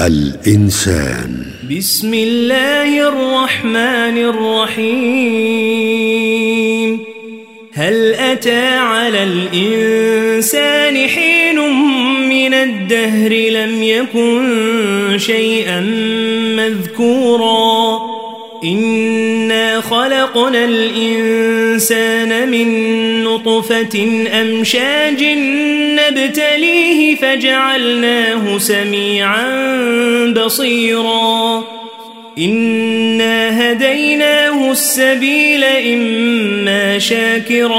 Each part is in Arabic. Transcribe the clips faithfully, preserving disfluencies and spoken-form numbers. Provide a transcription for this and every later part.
الإنسان. بسم الله الرحمن الرحيم. هل أتى على الإنسان حين من الدهر لم يكن شيئا مذكورا إنا خلقنا الإنسان من نطفة أمشاج نبتليه فجعلناه سميعا بصيرا إنا هديناه السبيل إما شاكرا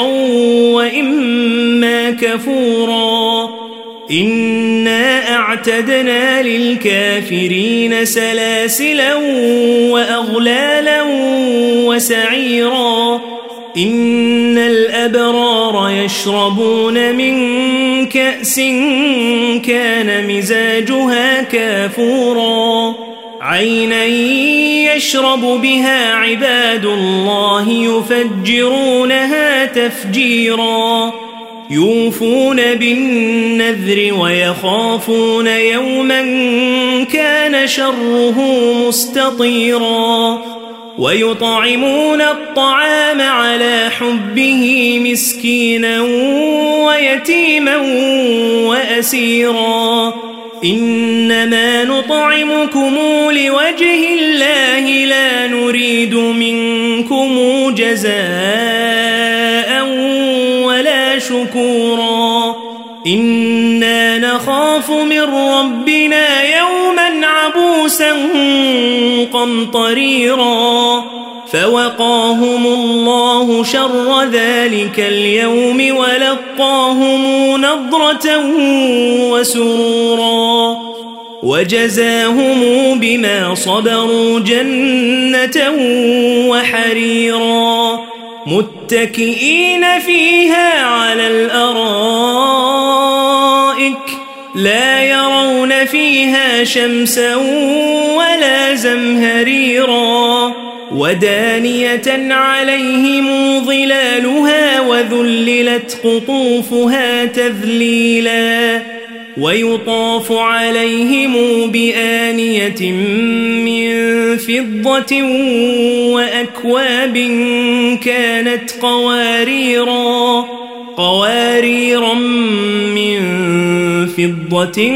وإما كفورا إنا أعتدنا للكافرين سلاسلا وأغلالا وسعيرا إن الأبرار يشربون من كأس كان مزاجها كافورا عينا يشرب بها عباد الله يفجرونها تفجيرا يوفون بالنذر ويخافون يوما كان شره مستطيرا ويطعمون الطعام على حبه مسكينا ويتيما وأسيرا إنما نطعمكم لوجه الله لا نريد منكم جزاء ولا شكورا إنا نخاف من ربنا يوما عبوسا قمطريرا فوقاهم الله شر ذلك اليوم ولقاهم نضرة وسرورا وجزاهم بما صبروا جنة وحريرا متكئين فيها على الأرائك لا يرون فيها شمسا ولا زمهريرا ودانية عليهم ظلالها وذللت قطوفها تذليلا ويطاف عليهم بآنية من فضة وأكواب كانت قواريرا قواريرا من فضة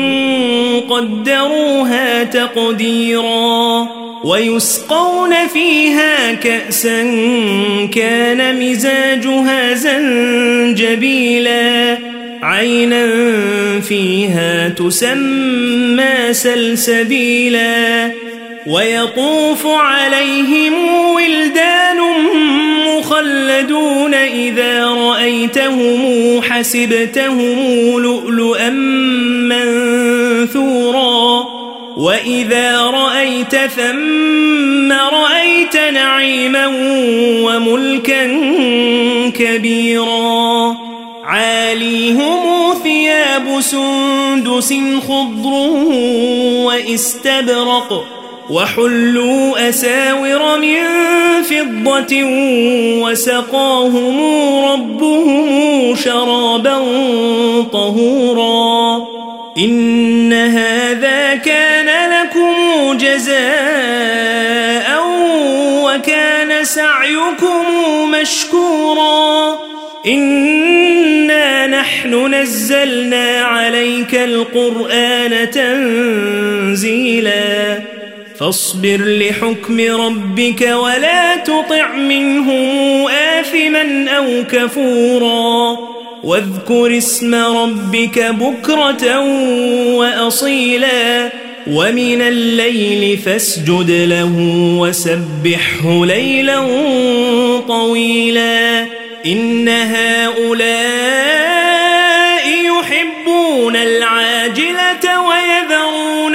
قدروها تقديرا ويسقون فيها كأسا كان مزاجها زنجبيلا عينا فيها تسمى سلسبيلا ويطوف عليهم ولدان مخلدون إذا رأيتهم حسبتهم لؤلؤا منثورا وإذا رأيت ثم رأيت نعيما وملكا كبيرا عاليهم ثياب سندس خضر واستبرق وحلوا أساور من فضة وسقاهم ربهم شرابا طهورا إن هذا كان لكم جزاء وكان سعيكم مشكورا إنا نحن نزلنا عليك القرآن تنزيلا فاصبر لحكم ربك ولا تطع منهم آثما أو كفورا واذكر اسم ربك بكرة وأصيلا ومن الليل فاسجد له وسبحه ليلا طويلا إن هؤلاء يحبون العاجلة ويذرون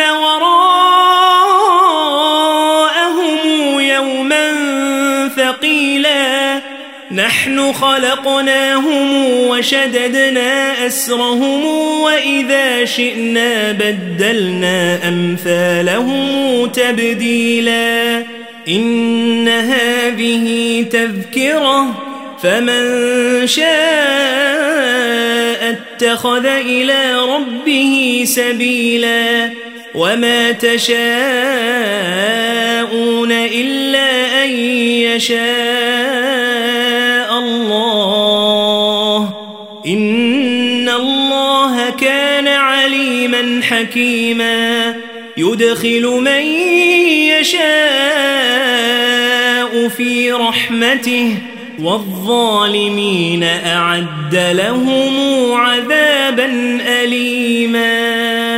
وراءهم يوما ثقيلا نحن خلقناهم وشددنا أسرهم وإذا شئنا بدلنا أمثالهم تبديلا إن هذه تذكرة فمن شاء اتخذ إلى ربه سبيلا وما تشاءون إلا أن يشاء الله إن الله كان عليما حكيما يدخل من يشاء في رحمته والظالمين أعد لهم عذابا أليما